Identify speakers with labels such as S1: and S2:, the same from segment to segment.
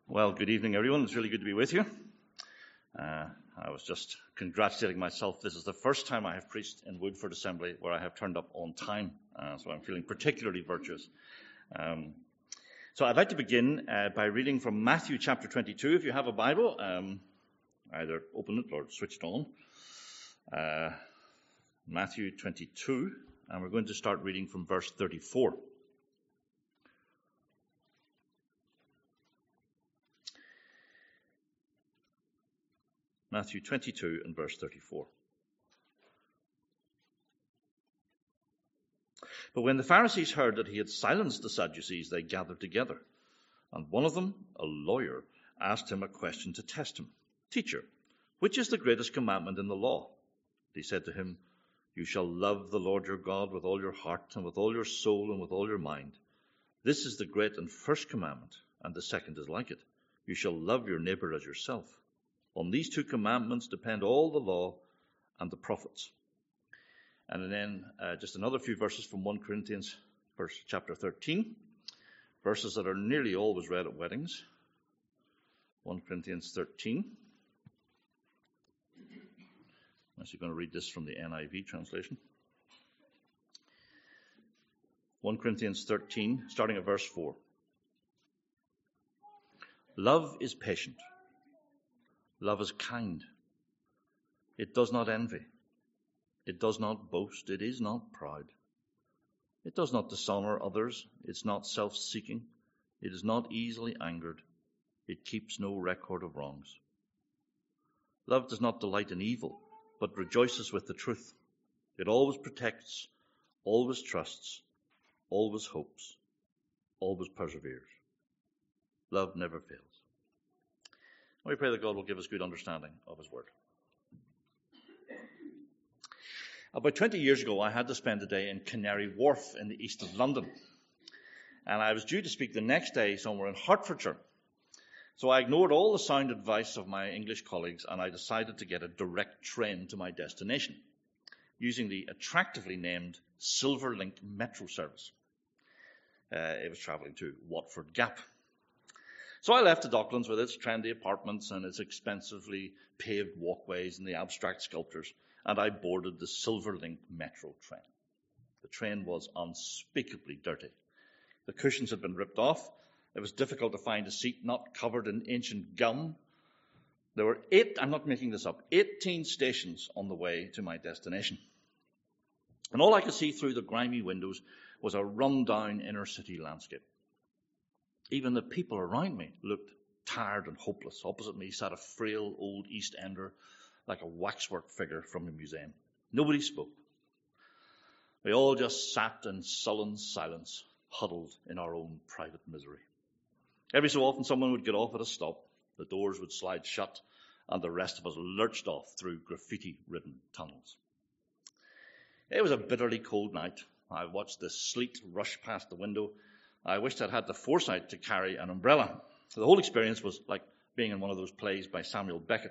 S1: Well, good evening, everyone. It's really good to be with you. I was just congratulating myself. This is the first time I have preached in Woodford Assembly where I have turned up on time, so I'm feeling particularly virtuous. So I'd like to begin by reading from Matthew chapter 22. If you have a Bible, either open it or switch it on. Matthew 22, and we're going to start reading from verse 34. Matthew 22 and verse 34. But when the Pharisees heard that he had silenced the Sadducees, they gathered together. And one of them, a lawyer, asked him a question to test him. Teacher, which is the greatest commandment in the law? He said to him, You shall love the Lord your God with all your heart and with all your soul and with all your mind. This is the great and first commandment, and the second is like it. You shall love your neighbor as yourself. On these two commandments depend all the law and the prophets. And then just another few verses from 1 Corinthians chapter 13, verses that are nearly always read at weddings. 1 Corinthians 13. I'm actually going to read this from the NIV translation. 1 Corinthians 13, starting at verse 4. Love is patient. Love is kind. It does not envy. It does not boast. It is not proud. It does not dishonor others. It's not self-seeking. It is not easily angered. It keeps no record of wrongs. Love does not delight in evil, but rejoices with the truth. It always protects, always trusts, always hopes, always perseveres. Love never fails. We pray that God will give us good understanding of his word. About 20 years ago, I had to spend a day in Canary Wharf in the east of London. And I was due to speak the next day somewhere in Hertfordshire. So I ignored all the sound advice of my English colleagues and I decided to get a direct train to my destination using the attractively named Silverlink Metro service. It was travelling to Watford Gap. So I left the Docklands with its trendy apartments and its expensively paved walkways and the abstract sculptures, and I boarded the Silverlink Metro train. The train was unspeakably dirty. The cushions had been ripped off. It was difficult to find a seat not covered in ancient gum. There were 18 stations on the way to my destination. And all I could see through the grimy windows was a run-down inner-city landscape. Even the people around me looked tired and hopeless. Opposite me sat a frail old East Ender, like a waxwork figure from a museum. Nobody spoke. We all just sat in sullen silence, huddled in our own private misery. Every so often someone would get off at a stop, the doors would slide shut, and the rest of us lurched off through graffiti-ridden tunnels. It was a bitterly cold night. I watched the sleet rush past the window. I wished I'd had the foresight to carry an umbrella. The whole experience was like being in one of those plays by Samuel Beckett.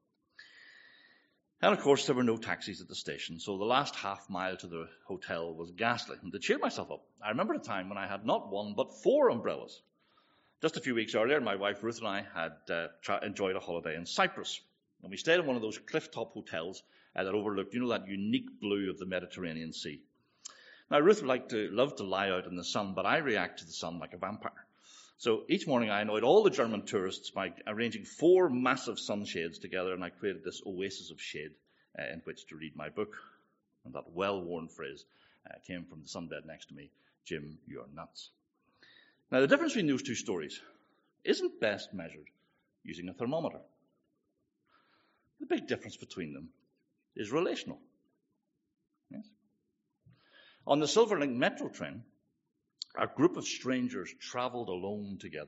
S1: And of course, there were no taxis at the station, so the last half mile to the hotel was ghastly. And to cheer myself up, I remember a time when I had not one, but 4 umbrellas. Just a few weeks earlier, my wife Ruth and I had enjoyed a holiday in Cyprus. And we stayed in one of those cliff-top hotels that overlooked, that unique blue of the Mediterranean Sea. Now, Ruth would love to lie out in the sun, but I react to the sun like a vampire. So each morning I annoyed all the German tourists by arranging 4 massive sunshades together, and I created this oasis of shade in which to read my book. And that well-worn phrase came from the sunbed next to me, Jim, you're nuts. Now, the difference between those two stories isn't best measured using a thermometer. The big difference between them is relational. Yes? On the Silverlink Metro train, a group of strangers travelled alone together.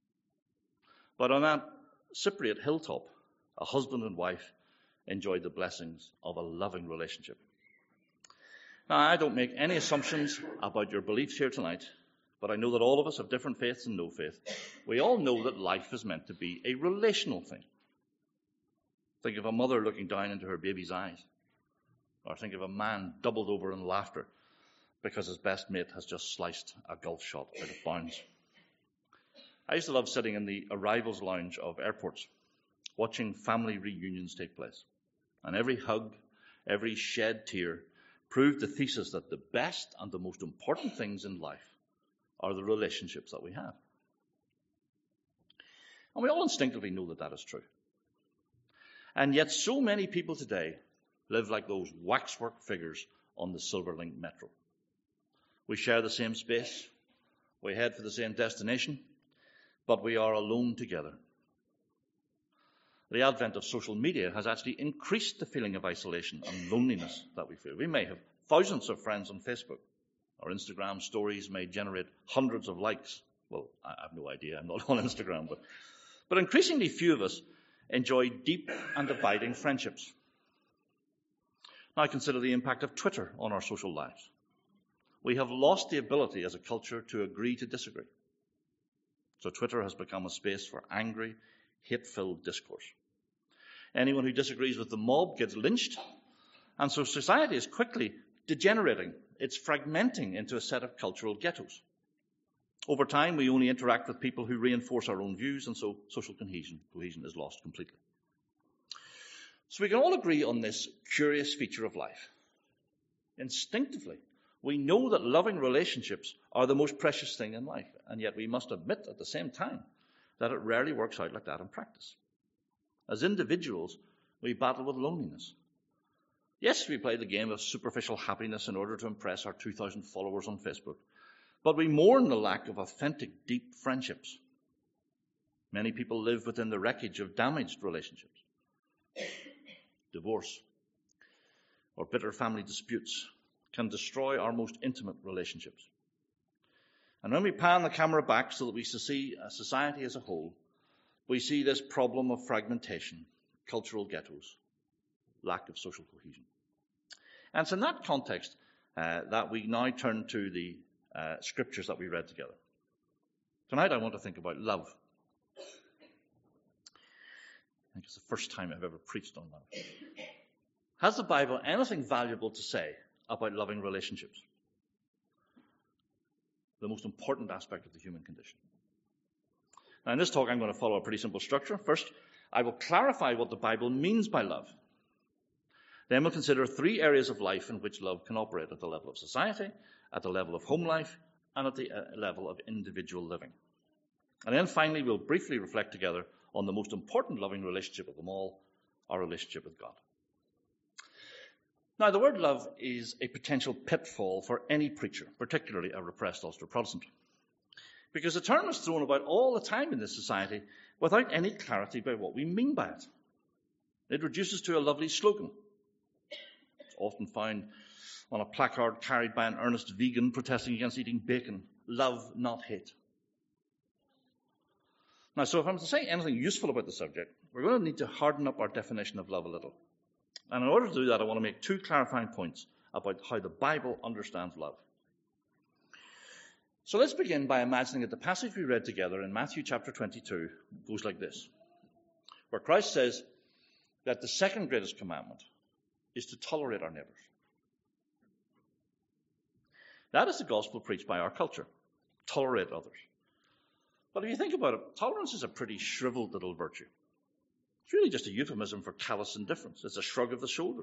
S1: But on that Cypriot hilltop, a husband and wife enjoyed the blessings of a loving relationship. Now, I don't make any assumptions about your beliefs here tonight, but I know that all of us have different faiths and no faith. We all know that life is meant to be a relational thing. Think of a mother looking down into her baby's eyes, or think of a man doubled over in laughter because his best mate has just sliced a golf shot out of bounds. I used to love sitting in the arrivals lounge of airports, watching family reunions take place. And every hug, every shed tear proved the thesis that the best and the most important things in life are the relationships that we have. And we all instinctively know that that is true. And yet so many people today live like those waxwork figures on the Silverlink Metro. We share the same space, we head for the same destination, but we are alone together. The advent of social media has actually increased the feeling of isolation and loneliness that we feel. We may have thousands of friends on Facebook. Our Instagram stories may generate hundreds of likes. Well, I have no idea. I'm not on Instagram. But increasingly few of us enjoy deep and abiding friendships. Now consider the impact of Twitter on our social lives. We have lost the ability as a culture to agree to disagree. So Twitter has become a space for angry, hate-filled discourse. Anyone who disagrees with the mob gets lynched. And so society is quickly degenerating. It's fragmenting into a set of cultural ghettos. Over time, we only interact with people who reinforce our own views, and so social cohesion is lost completely. So we can all agree on this curious feature of life. Instinctively, we know that loving relationships are the most precious thing in life, and yet we must admit at the same time that it rarely works out like that in practice. As individuals, we battle with loneliness. Yes, we play the game of superficial happiness in order to impress our 2,000 followers on Facebook, but we mourn the lack of authentic, deep friendships. Many people live within the wreckage of damaged relationships. Divorce or bitter family disputes can destroy our most intimate relationships. And when we pan the camera back so that we see society as a whole, we see this problem of fragmentation, cultural ghettos, lack of social cohesion. And it's in that context that we now turn to the scriptures that we read together. Tonight I want to think about love. I think it's the first time I've ever preached on love. Has the Bible anything valuable to say about loving relationships? The most important aspect of the human condition. Now in this talk I'm going to follow a pretty simple structure. First, I will clarify what the Bible means by love. Then we'll consider three areas of life in which love can operate: at the level of society, at the level of home life, and at the level of individual living. And then finally we'll briefly reflect together on the most important loving relationship of them all, our relationship with God. Now, the word love is a potential pitfall for any preacher, particularly a repressed Ulster Protestant, because the term is thrown about all the time in this society without any clarity about what we mean by it. It reduces to a lovely slogan. It's often found on a placard carried by an earnest vegan protesting against eating bacon: love, not hate. Now, so if I'm to say anything useful about the subject, we're going to need to harden up our definition of love a little. And in order to do that, I want to make two clarifying points about how the Bible understands love. So let's begin by imagining that the passage we read together in Matthew chapter 22 goes like this, where Christ says that the second greatest commandment is to tolerate our neighbours. That is the gospel preached by our culture. Tolerate others. But if you think about it, tolerance is a pretty shriveled little virtue. It's really just a euphemism for callous indifference. It's a shrug of the shoulders.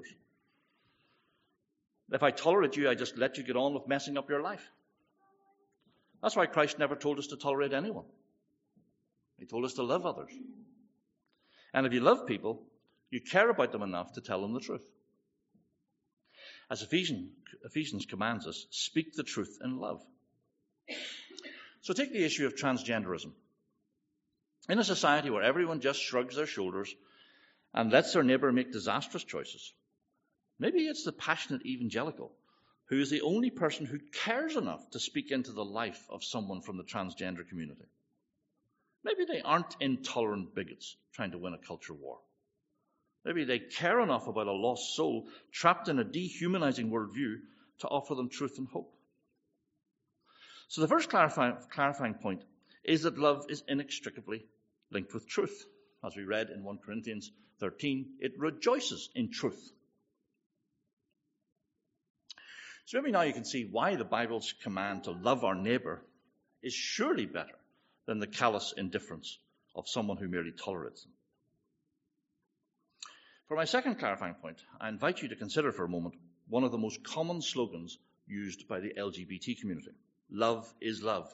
S1: If I tolerate you, I just let you get on with messing up your life. That's why Christ never told us to tolerate anyone. He told us to love others. And if you love people, you care about them enough to tell them the truth. As Ephesians commands us, speak the truth in love. So take the issue of transgenderism. In a society where everyone just shrugs their shoulders and lets their neighbour make disastrous choices, maybe it's the passionate evangelical who is the only person who cares enough to speak into the life of someone from the transgender community. Maybe they aren't intolerant bigots trying to win a culture war. Maybe they care enough about a lost soul trapped in a dehumanizing worldview to offer them truth and hope. So the first clarifying point is that love is inextricably linked with truth. As we read in 1 Corinthians 13, it rejoices in truth. So maybe now you can see why the Bible's command to love our neighbour is surely better than the callous indifference of someone who merely tolerates them. For my second clarifying point, I invite you to consider for a moment one of the most common slogans used by the LGBT community. Love is love.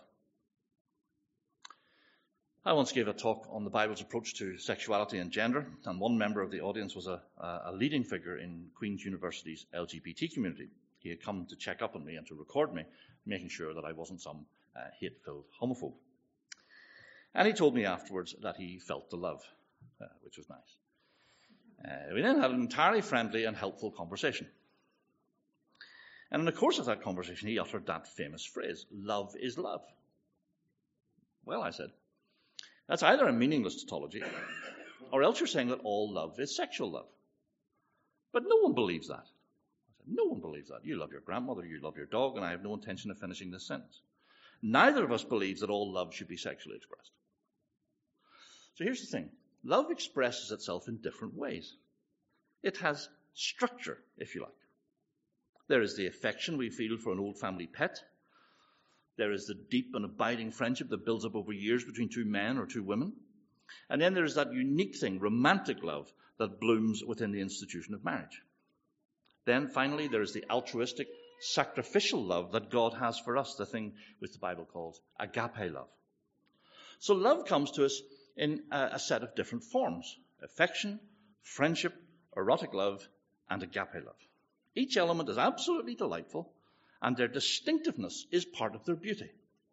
S1: I once gave a talk on the Bible's approach to sexuality and gender, and one member of the audience was a leading figure in Queen's University's LGBT community. He had come to check up on me and to record me, making sure that I wasn't some hate-filled homophobe. And he told me afterwards that he felt the love, which was nice. We then had an entirely friendly and helpful conversation. And in the course of that conversation, he uttered that famous phrase, "Love is love." Well, I said, that's either a meaningless tautology, or else you're saying that all love is sexual love. But no one believes that. I said, no one believes that. You love your grandmother, you love your dog, and I have no intention of finishing this sentence. Neither of us believes that all love should be sexually expressed. So here's the thing. Love expresses itself in different ways. It has structure, if you like. There is the affection we feel for an old family pet. There is the deep and abiding friendship that builds up over years between two men or two women. And then there is that unique thing, romantic love, that blooms within the institution of marriage. Then finally, there is the altruistic, sacrificial love that God has for us, the thing which the Bible calls agape love. So love comes to us in a set of different forms: affection, friendship, erotic love, and agape love. Each element is absolutely delightful, and their distinctiveness is part of their beauty.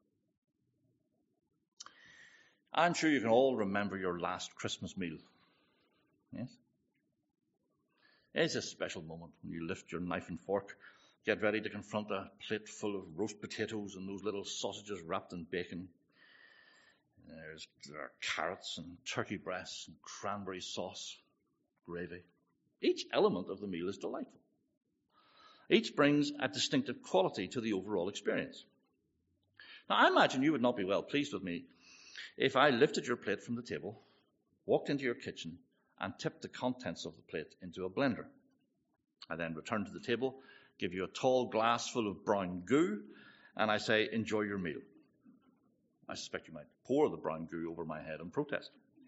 S1: I'm sure you can all remember your last Christmas meal. Yes? It's a special moment when you lift your knife and fork, get ready to confront a plate full of roast potatoes and those little sausages wrapped in bacon. There are carrots and turkey breasts and cranberry sauce, gravy. Each element of the meal is delightful. Each brings a distinctive quality to the overall experience. Now, I imagine you would not be well pleased with me if I lifted your plate from the table, walked into your kitchen, and tipped the contents of the plate into a blender. I then return to the table, give you a tall glass full of brown goo, and I say, enjoy your meal. I suspect you might pour the brown goo over my head in protest.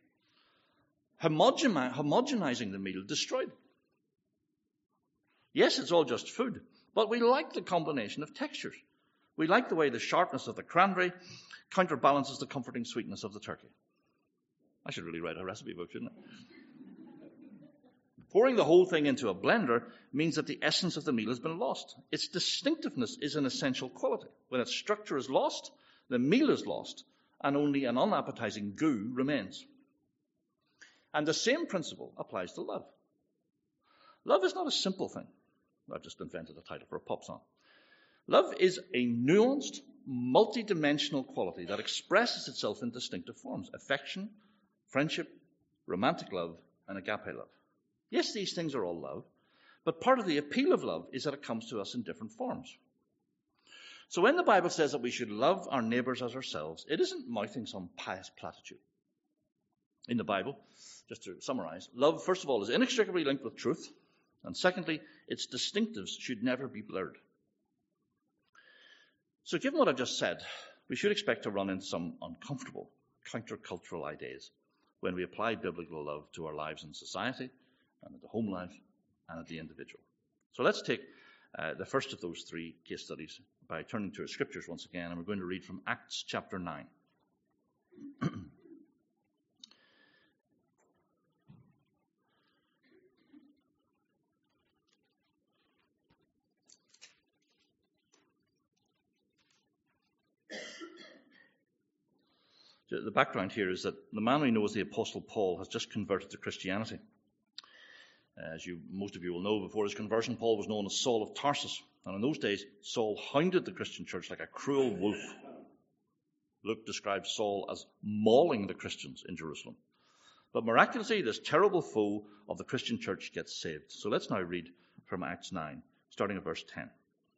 S1: Homogenizing the meal destroyed it. Yes, it's all just food, but we like the combination of textures. We like the way the sharpness of the cranberry counterbalances the comforting sweetness of the turkey. I should really write a recipe book, shouldn't I? Pouring the whole thing into a blender means that the essence of the meal has been lost. Its distinctiveness is an essential quality. When its structure is lost, the meal is lost, and only an unappetizing goo remains. And the same principle applies to love. Love is not a simple thing. I've just invented a title for a pop song. Love is a nuanced, multi-dimensional quality that expresses itself in distinctive forms: affection, friendship, romantic love, and agape love. Yes, these things are all love, but part of the appeal of love is that it comes to us in different forms. So when the Bible says that we should love our neighbors as ourselves, it isn't mouthing some pious platitude. In the Bible, just to summarize, love, first of all, is inextricably linked with truth, and secondly, its distinctives should never be blurred. So given what I've just said, we should expect to run into some uncomfortable countercultural ideas when we apply biblical love to our lives in society, and at the home life, and at the individual. So let's take the first of those three case studies by turning to our scriptures once again, and we're going to read from Acts chapter 9. The background here is that the man we know as the Apostle Paul has just converted to Christianity. As most of you will know, before his conversion, Paul was known as Saul of Tarsus. And in those days, Saul hounded the Christian church like a cruel wolf. Luke describes Saul as mauling the Christians in Jerusalem. But miraculously, this terrible foe of the Christian church gets saved. So let's now read from Acts 9, starting at verse 10.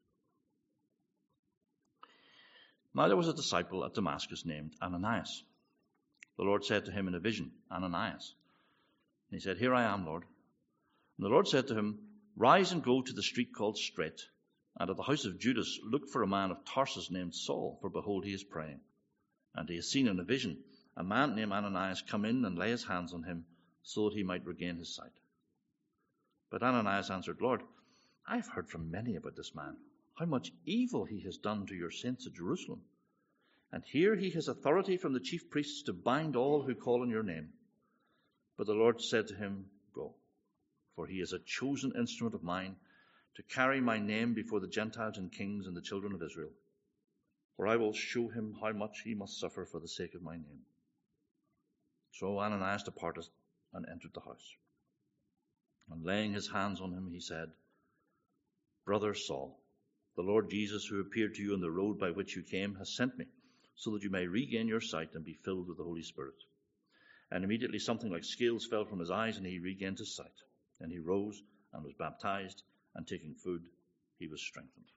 S1: Now there was a disciple at Damascus named Ananias. The Lord said to him in a vision, Ananias. And he said, Here I am, Lord. And the Lord said to him, Rise and go to the street called Straight, and at the house of Judas look for a man of Tarsus named Saul, for behold, he is praying. And he has seen in a vision a man named Ananias come in and lay his hands on him so that he might regain his sight. But Ananias answered, Lord, I have heard from many about this man, how much evil he has done to your saints at Jerusalem. And here he has authority from the chief priests to bind all who call on your name. But the Lord said to him, Go, for he is a chosen instrument of mine to carry my name before the Gentiles and kings and the children of Israel. For I will show him how much he must suffer for the sake of my name. So Ananias departed and entered the house. And laying his hands on him, he said, Brother Saul, the Lord Jesus, who appeared to you on the road by which you came, has sent me, so that you may regain your sight and be filled with the Holy Spirit. And immediately something like scales fell from his eyes, and he regained his sight. And he rose and was baptized, and taking food, he was strengthened.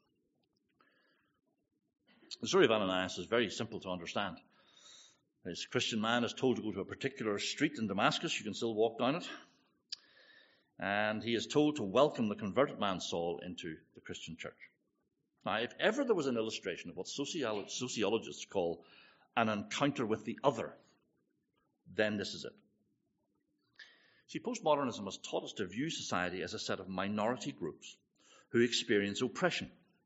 S1: The story of Ananias is very simple to understand. This Christian man is told to go to a particular street in Damascus. You can still walk down it. And he is told to welcome the converted man Saul into the Christian church. Now, if ever there was an illustration of what sociologists call an encounter with the other, then this is it. See, postmodernism has taught us to view society as a set of minority groups who experience oppression.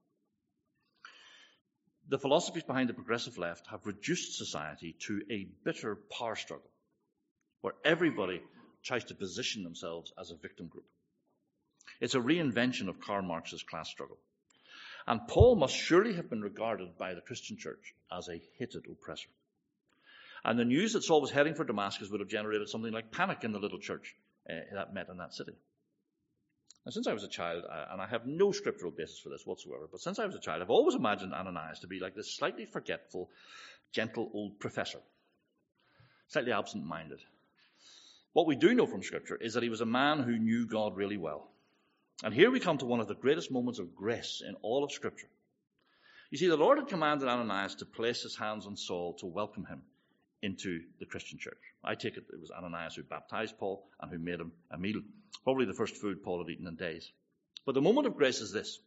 S1: The philosophies behind the progressive left have reduced society to a bitter power struggle, where everybody tries to position themselves as a victim group. It's a reinvention of Karl Marx's class struggle. And Paul must surely have been regarded by the Christian church as a hated oppressor. And the news that Saul was heading for Damascus would have generated something like panic in the little church that met in that city. Now, since I was a child, and I have no scriptural basis for this whatsoever, but since I was a child, I've always imagined Ananias to be like this slightly forgetful, gentle old professor, slightly absent-minded. What we do know from Scripture is that he was a man who knew God really well. And here we come to one of the greatest moments of grace in all of Scripture. You see, the Lord had commanded Ananias to place his hands on Saul to welcome him into the Christian church. I take it was Ananias who baptized Paul and who made him a meal, probably the first food Paul had eaten in days. But the moment of grace is this.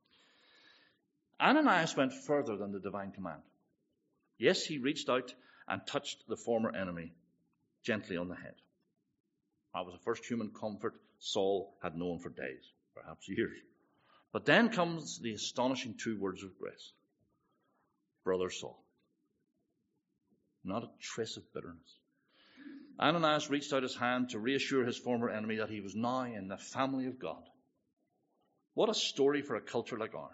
S1: Ananias went further than the divine command. Yes, he reached out and touched the former enemy gently on the head. That was the first human comfort Saul had known for days, perhaps years. But then comes the astonishing two words of grace. Brother Saul. Not a trace of bitterness. Ananias reached out his hand to reassure his former enemy that he was now in the family of God. What a story for a culture like ours.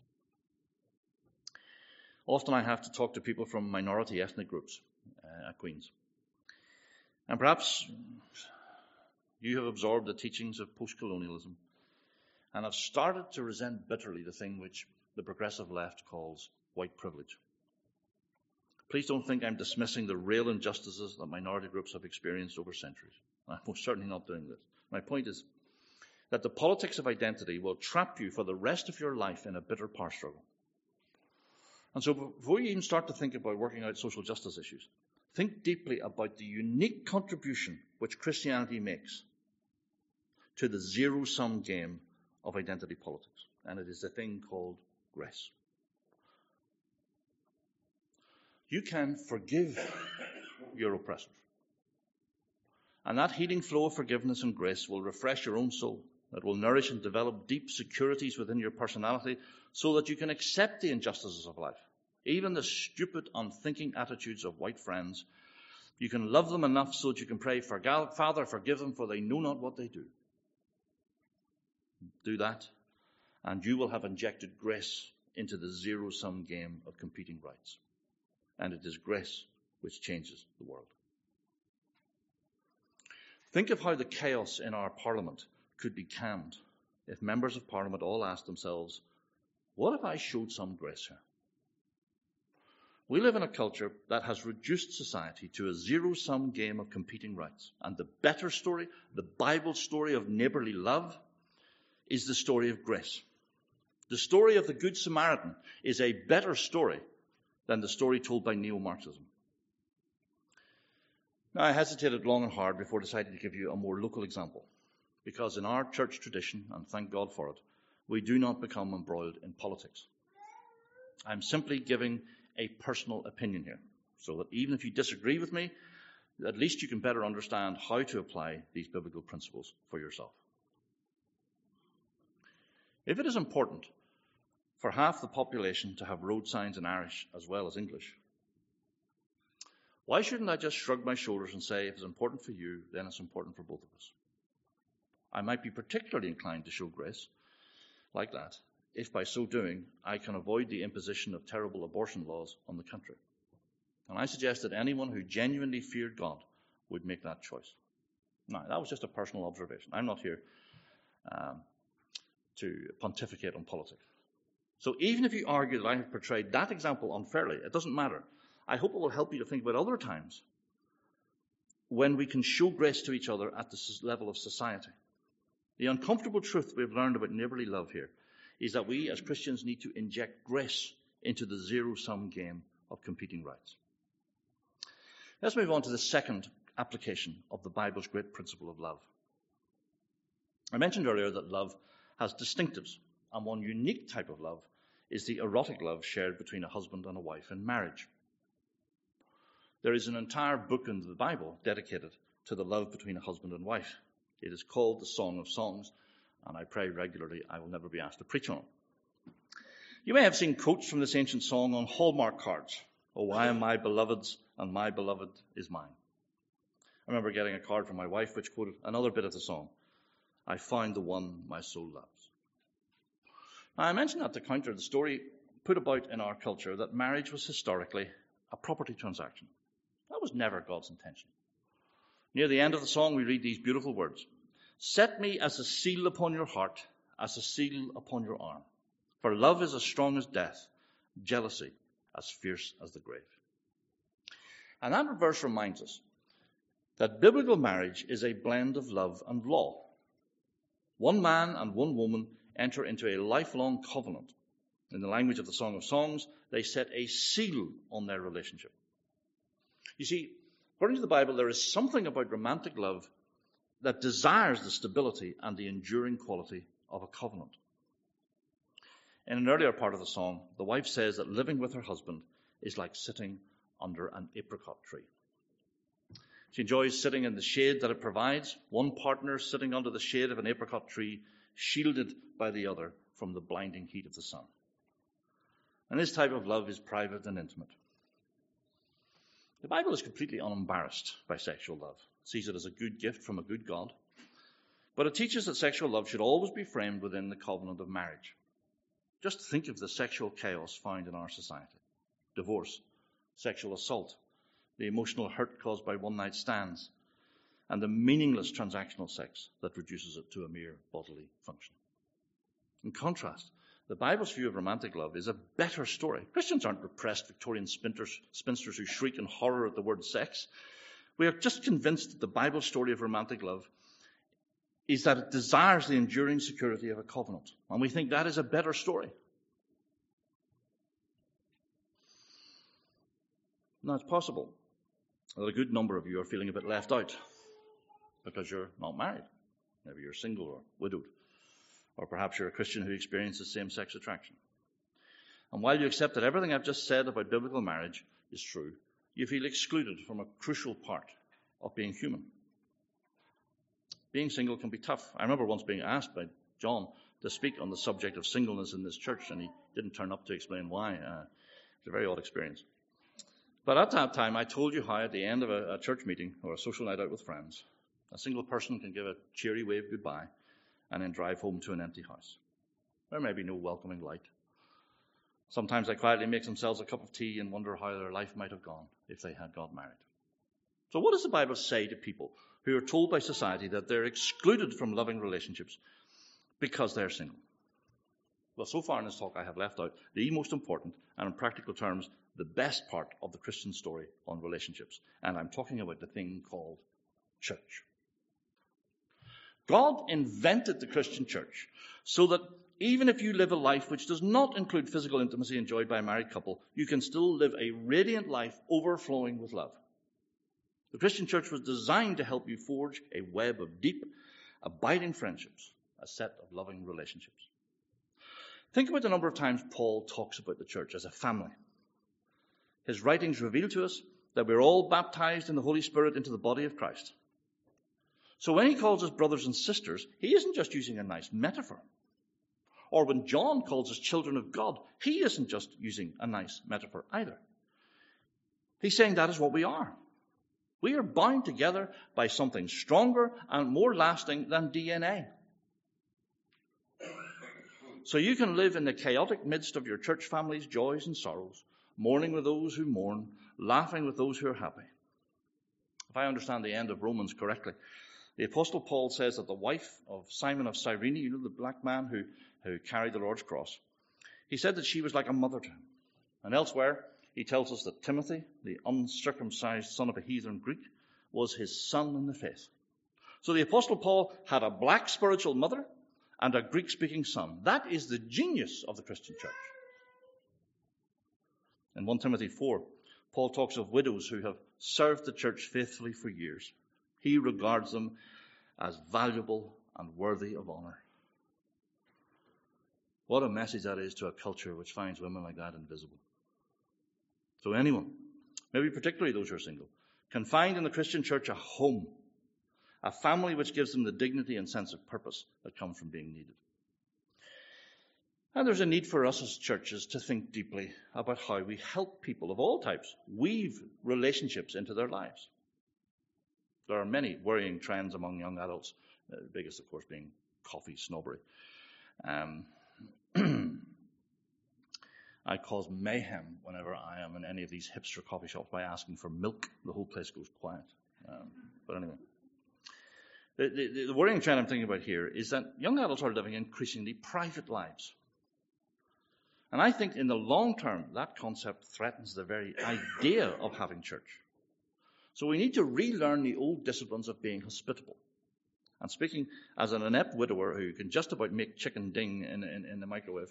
S1: Often I have to talk to people from minority ethnic groups at Queen's. And perhaps you have absorbed the teachings of post-colonialism and have started to resent bitterly the thing which the progressive left calls white privilege. Please don't think I'm dismissing the real injustices that minority groups have experienced over centuries. I'm most certainly not doing this. My point is that the politics of identity will trap you for the rest of your life in a bitter power struggle. And so before you even start to think about working out social justice issues, think deeply about the unique contribution which Christianity makes to the zero-sum game of identity politics. And it is a thing called grace. You can forgive your oppressors. And that healing flow of forgiveness and grace will refresh your own soul. It will nourish and develop deep securities within your personality so that you can accept the injustices of life, even the stupid, unthinking attitudes of white friends. You can love them enough so that you can pray, Father, forgive them, for they know not what they do. Do that, and you will have injected grace into the zero-sum game of competing rights. And it is grace which changes the world. Think of how the chaos in our parliament could be calmed if members of parliament all asked themselves, what if I showed some grace here? We live in a culture that has reduced society to a zero-sum game of competing rights. And the better story, the Bible story of neighborly love, is the story of grace. The story of the Good Samaritan is a better story than the story told by neo-Marxism. Now, I hesitated long and hard before deciding to give you a more local example, because in our church tradition, and thank God for it, we do not become embroiled in politics. I'm simply giving a personal opinion here. so that even if you disagree with me, at least you can better understand how to apply these biblical principles for yourself. If it is important for half the population to have road signs in Irish as well as English, why shouldn't I just shrug my shoulders and say, if it's important for you, then it's important for both of us? I might be particularly inclined to show grace like that, if by so doing I can avoid the imposition of terrible abortion laws on the country. And I suggest that anyone who genuinely feared God would make that choice. Now, that was just a personal observation. I'm not here to pontificate on politics. So even if you argue that I have portrayed that example unfairly, it doesn't matter. I hope it will help you to think about other times when we can show grace to each other at this level of society. The uncomfortable truth we've learned about neighbourly love here is that we as Christians need to inject grace into the zero-sum game of competing rights. Let's move on to the second application of the Bible's great principle of love. I mentioned earlier that love has distinctives, and one unique type of love is the erotic love shared between a husband and a wife in marriage. There is an entire book in the Bible dedicated to the love between a husband and wife. It is called the Song of Songs, and I pray regularly I will never be asked to preach on it. You may have seen quotes from this ancient song on Hallmark cards. Oh, I am my beloved's, and my beloved is mine. I remember getting a card from my wife which quoted another bit of the song. I found the one my soul loves. Now, I mentioned that to counter the story put about in our culture that marriage was historically a property transaction. That was never God's intention. Near the end of the song, we read these beautiful words. Set me as a seal upon your heart, as a seal upon your arm. For love is as strong as death, jealousy as fierce as the grave. And that verse reminds us that biblical marriage is a blend of love and law. One man and one woman enter into a lifelong covenant. In the language of the Song of Songs, they set a seal on their relationship. You see, according to the Bible, there is something about romantic love that desires the stability and the enduring quality of a covenant. In an earlier part of the song, the wife says that living with her husband is like sitting under an apricot tree. She enjoys sitting in the shade that it provides, one partner sitting under the shade of an apricot tree, shielded by the other from the blinding heat of the sun. And this type of love is private and intimate. The Bible is completely unembarrassed by sexual love. It sees it as a good gift from a good God. But it teaches that sexual love should always be framed within the covenant of marriage. Just think of the sexual chaos found in our society. Divorce, sexual assault, the emotional hurt caused by one-night stands, and the meaningless transactional sex that reduces it to a mere bodily function. In contrast, the Bible's view of romantic love is a better story. Christians aren't repressed Victorian spinsters who shriek in horror at the word sex. We are just convinced that the Bible's story of romantic love is that it desires the enduring security of a covenant. And we think that is a better story. Now, it's possible that a good number of you are feeling a bit left out because you're not married. Maybe you're single or widowed. Or perhaps you're a Christian who experiences same-sex attraction. And while you accept that everything I've just said about biblical marriage is true, you feel excluded from a crucial part of being human. Being single can be tough. I remember once being asked by John to speak on the subject of singleness in this church, and he didn't turn up to explain why. It's a very odd experience. But at that time, I told you how at the end of a church meeting or a social night out with friends, a single person can give a cheery wave goodbye and then drive home to an empty house. There may be no welcoming light. Sometimes they quietly make themselves a cup of tea and wonder how their life might have gone if they had got married. So what does the Bible say to people who are told by society that they're excluded from loving relationships because they're single? Well, so far in this talk I have left out the most important and in practical terms the best part of the Christian story on relationships. And I'm talking about the thing called church. God invented the Christian church so that even if you live a life which does not include physical intimacy enjoyed by a married couple, you can still live a radiant life overflowing with love. The Christian church was designed to help you forge a web of deep, abiding friendships, a set of loving relationships. Think about the number of times Paul talks about the church as a family. His writings reveal to us that we're all baptized in the Holy Spirit into the body of Christ. So when he calls us brothers and sisters, he isn't just using a nice metaphor. Or when John calls us children of God, he isn't just using a nice metaphor either. He's saying that is what we are. We are bound together by something stronger and more lasting than DNA. So you can live in the chaotic midst of your church family's joys and sorrows, mourning with those who mourn, laughing with those who are happy. If I understand the end of Romans correctly, the Apostle Paul says that the wife of Simon of Cyrene, you know, the black man who carried the Lord's cross, he said that she was like a mother to him. And elsewhere, he tells us that Timothy, the uncircumcised son of a heathen Greek, was his son in the faith. So the Apostle Paul had a black spiritual mother and a Greek-speaking son. That is the genius of the Christian church. In 1 Timothy 4, Paul talks of widows who have served the church faithfully for years. He regards them as valuable and worthy of honor. What a message that is to a culture which finds women like that invisible. So anyone, maybe particularly those who are single, can find in the Christian church a home, a family which gives them the dignity and sense of purpose that come from being needed. And there's a need for us as churches to think deeply about how we help people of all types weave relationships into their lives. There are many worrying trends among young adults, the biggest, of course, being coffee snobbery. I cause mayhem whenever I am in any of these hipster coffee shops by asking for milk. The whole place goes quiet. But anyway. The worrying trend I'm thinking about here is that young adults are living increasingly private lives. And I think in the long term, that concept threatens the very idea of having church. So we need to relearn the old disciplines of being hospitable. And speaking as an inept widower who can just about make chicken ding in the microwave,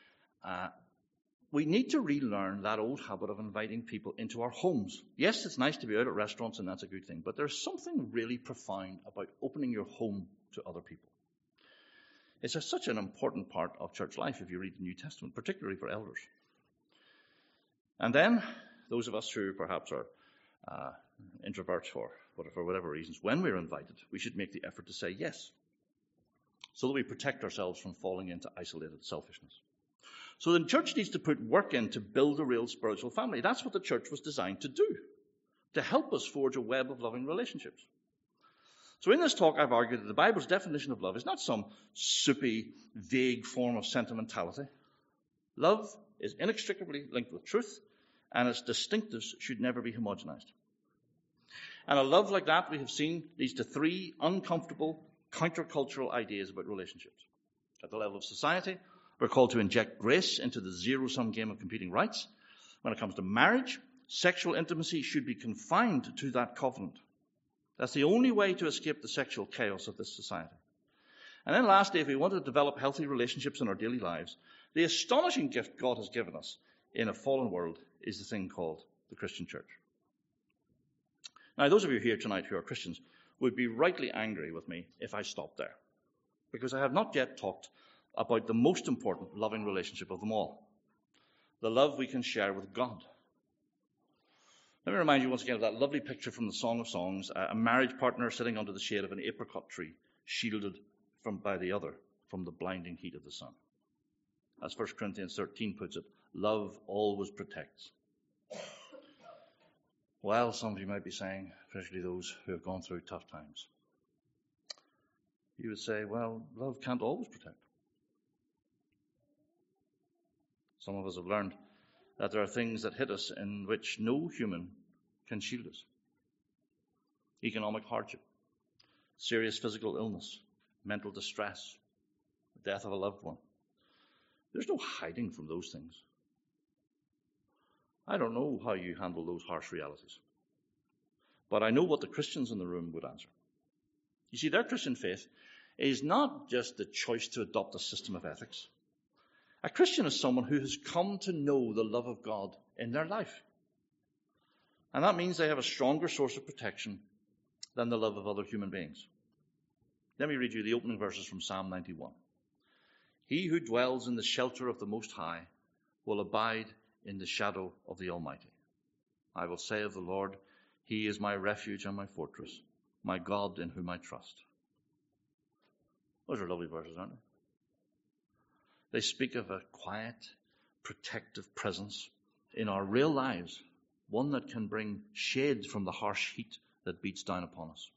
S1: we need to relearn that old habit of inviting people into our homes. Yes, it's nice to be out at restaurants, and that's a good thing, but there's something really profound about opening your home to other people. It's such an important part of church life if you read the New Testament, particularly for elders. And then, those of us who perhaps are introverts for whatever reasons, when we're invited, we should make the effort to say yes, so that we protect ourselves from falling into isolated selfishness. So the church needs to put work in to build a real spiritual family. That's what the church was designed to do, to help us forge a web of loving relationships. So in this talk, I've argued that the Bible's definition of love is not some soupy, vague form of sentimentality. Love is inextricably linked with truth, and its distinctives should never be homogenized. And a love like that, we have seen, leads to three uncomfortable, countercultural ideas about relationships. At the level of society, we're called to inject grace into the zero-sum game of competing rights. When it comes to marriage, sexual intimacy should be confined to that covenant. That's the only way to escape the sexual chaos of this society. And then lastly, if we want to develop healthy relationships in our daily lives, the astonishing gift God has given us in a fallen world is the thing called the Christian church. Now, those of you here tonight who are Christians would be rightly angry with me if I stopped there, because I have not yet talked about the most important loving relationship of them all, the love we can share with God. Let me remind you once again of that lovely picture from the Song of Songs, a marriage partner sitting under the shade of an apricot tree, shielded by the other from the blinding heat of the sun. As 1 Corinthians 13 puts it, love always protects. Well, some of you might be saying, particularly those who have gone through tough times, you would say, well, love can't always protect. Some of us have learned that there are things that hit us in which no human can shield us. Economic hardship, serious physical illness, mental distress, the death of a loved one. There's no hiding from those things. I don't know how you handle those harsh realities, but I know what the Christians in the room would answer. You see, their Christian faith is not just the choice to adopt a system of ethics. A Christian is someone who has come to know the love of God in their life. And that means they have a stronger source of protection than the love of other human beings. Let me read you the opening verses from Psalm 91. He who dwells in the shelter of the Most High will abide in the shadow of the Almighty. I will say of the Lord, He is my refuge and my fortress, my God in whom I trust. Those are lovely verses, aren't they? They speak of a quiet, protective presence in our real lives, one that can bring shade from the harsh heat that beats down upon us.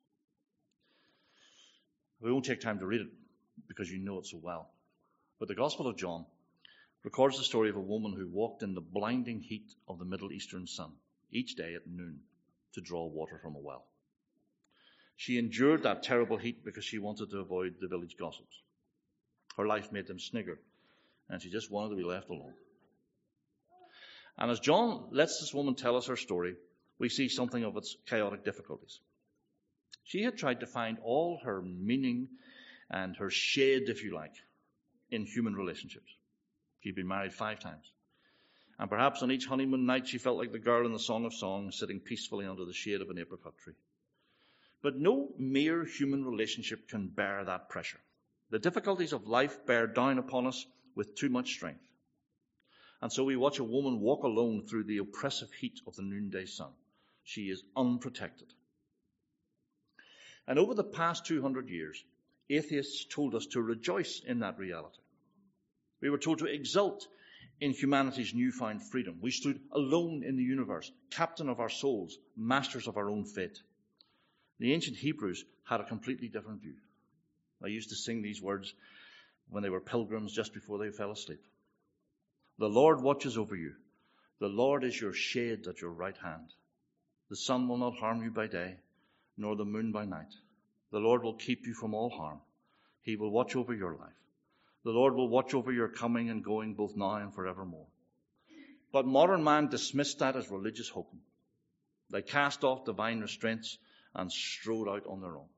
S1: We won't take time to read it because you know it so well. But the Gospel of John records the story of a woman who walked in the blinding heat of the Middle Eastern sun each day at noon to draw water from a well. She endured that terrible heat because she wanted to avoid the village gossips. Her life made them snigger, and she just wanted to be left alone. And as John lets this woman tell us her story, we see something of its chaotic difficulties. She had tried to find all her meaning and her shade, if you like, in human relationships. She'd been married 5 times. And perhaps on each honeymoon night she felt like the girl in the Song of Songs sitting peacefully under the shade of an apricot tree. But no mere human relationship can bear that pressure. The difficulties of life bear down upon us with too much strength. And so we watch a woman walk alone through the oppressive heat of the noonday sun. She is unprotected. And over the past 200 years, atheists told us to rejoice in that reality. We were told to exult in humanity's newfound freedom. We stood alone in the universe, captain of our souls, masters of our own fate. The ancient Hebrews had a completely different view. They used to sing these words when they were pilgrims just before they fell asleep. The Lord watches over you. The Lord is your shade at your right hand. The sun will not harm you by day, nor the moon by night. The Lord will keep you from all harm. He will watch over your life. The Lord will watch over your coming and going both now and forevermore. But modern man dismissed that as religious hoping. They cast off divine restraints and strode out on their own.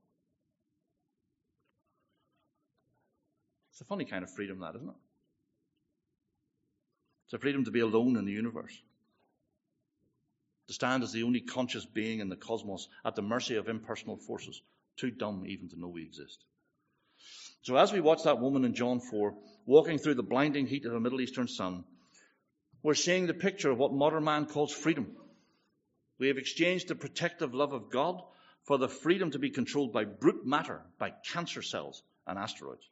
S1: It's a funny kind of freedom, that, isn't it? It's a freedom to be alone in the universe. To stand as the only conscious being in the cosmos at the mercy of impersonal forces, too dumb even to know we exist. So as we watch that woman in John 4, walking through the blinding heat of a Middle Eastern sun, we're seeing the picture of what modern man calls freedom. We have exchanged the protective love of God for the freedom to be controlled by brute matter, by cancer cells and asteroids.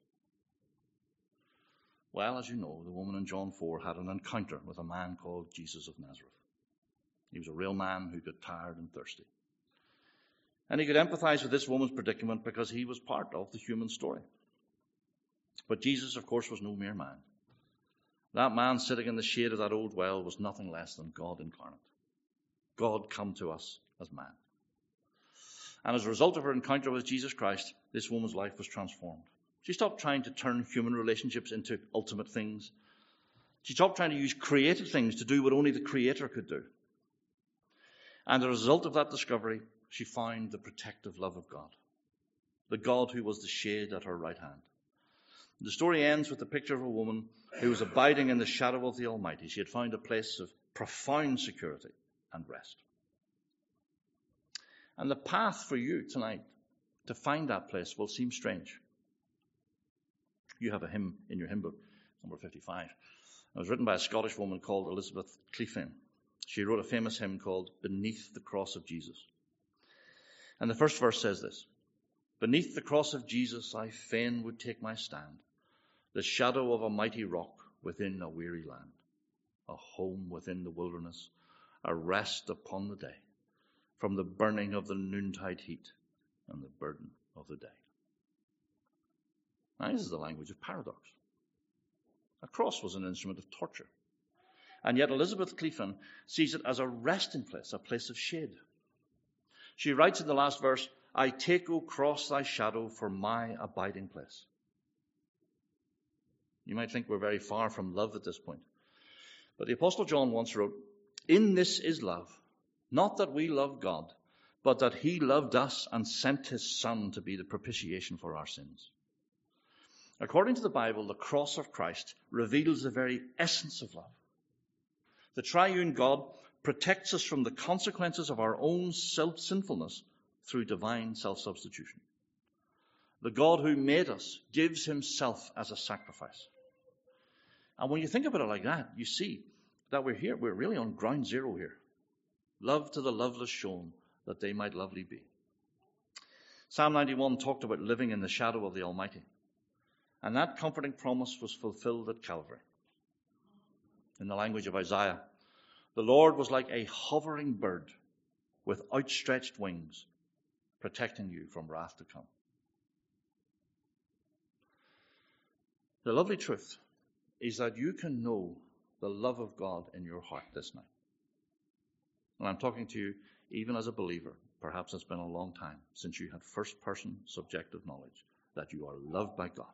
S1: Well, as you know, the woman in John 4 had an encounter with a man called Jesus of Nazareth. He was a real man who got tired and thirsty. And he could empathize with this woman's predicament because he was part of the human story. But Jesus, of course, was no mere man. That man sitting in the shade of that old well was nothing less than God incarnate. God come to us as man. And as a result of her encounter with Jesus Christ, this woman's life was transformed. She stopped trying to turn human relationships into ultimate things. She stopped trying to use created things to do what only the Creator could do. And as a result of that discovery, she found the protective love of God. The God who was the shade at her right hand. The story ends with the picture of a woman who was abiding in the shadow of the Almighty. She had found a place of profound security and rest. And the path for you tonight to find that place will seem strange. You have a hymn in your hymn book, number 55. It was written by a Scottish woman called Elizabeth Cleafen. She wrote a famous hymn called Beneath the Cross of Jesus. And the first verse says this: Beneath the cross of Jesus I fain would take my stand, the shadow of a mighty rock within a weary land, a home within the wilderness, a rest upon the day, from the burning of the noontide heat and the burden of the day. Now, this is the language of paradox. A cross was an instrument of torture. And yet Elizabeth Cleafen sees it as a resting place, a place of shade. She writes in the last verse, I take, O cross, thy shadow for my abiding place. You might think we're very far from love at this point. But the Apostle John once wrote, In this is love, not that we love God, but that he loved us and sent his Son to be the propitiation for our sins. According to the Bible, the cross of Christ reveals the very essence of love. The triune God protects us from the consequences of our own sinfulness through divine self-substitution. The God who made us gives himself as a sacrifice. And when you think about it like that, you see that we're really on ground zero here. Love to the loveless shown, that they might lovely be. Psalm 91 talked about living in the shadow of the Almighty. And that comforting promise was fulfilled at Calvary. In the language of Isaiah, the Lord was like a hovering bird with outstretched wings, protecting you from wrath to come. The lovely truth is that you can know the love of God in your heart this night. And I'm talking to you even as a believer. Perhaps it's been a long time since you had first-person subjective knowledge that you are loved by God.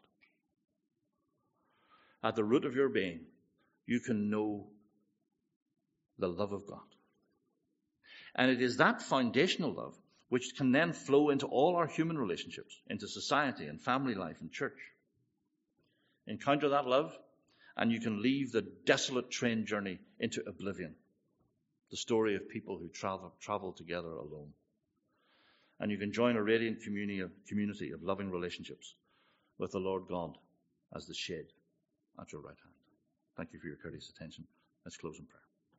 S1: At the root of your being, you can know the love of God. And it is that foundational love which can then flow into all our human relationships, into society and family life and church. Encounter that love, and you can leave the desolate train journey into oblivion. The story of people who travel together alone. And you can join a radiant community of loving relationships with the Lord God as the shade at your right hand. Thank you for your courteous attention. Let's close in prayer.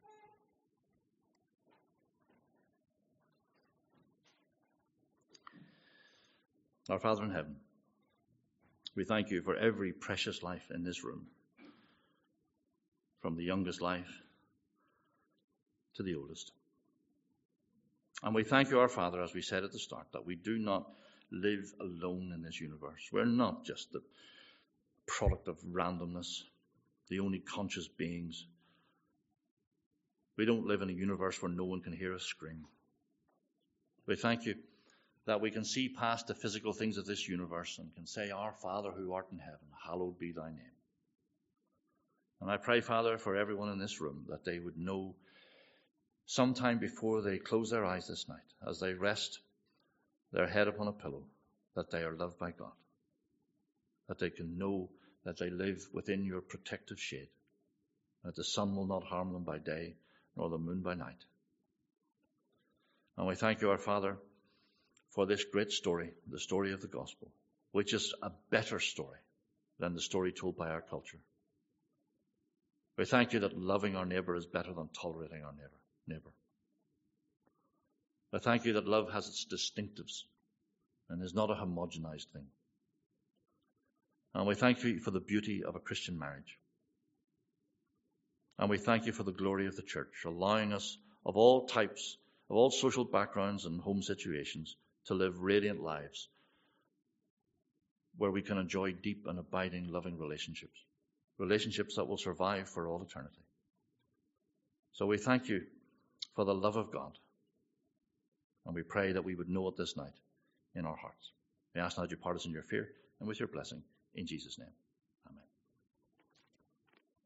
S1: Our Father in heaven, we thank you for every precious life in this room, from the youngest life to the oldest. And we thank you, our Father, as we said at the start, that we do not live alone in this universe. We're not just the product of randomness, the only conscious beings. We don't live in a universe where no one can hear us scream. We thank you that we can see past the physical things of this universe and can say, Our Father who art in heaven, hallowed be thy name. And I pray, Father, for everyone in this room, that they would know sometime before they close their eyes this night, as they rest their head upon a pillow, that they are loved by God, that they can know that they live within your protective shade, that the sun will not harm them by day, nor the moon by night. And we thank you, our Father, for this great story, the story of the gospel, which is a better story than the story told by our culture. We thank you that loving our neighbor is better than tolerating our neighbor. I thank you that love has its distinctives and is not a homogenized thing. And we thank you for the beauty of a Christian marriage. And we thank you for the glory of the church, allowing us of all types, of all social backgrounds and home situations, to live radiant lives where we can enjoy deep and abiding loving relationships that will survive for all eternity. So we thank you for the love of God, and we pray that we would know it this night in our hearts. We ask now that you part us in your fear and with your blessing, in Jesus' name.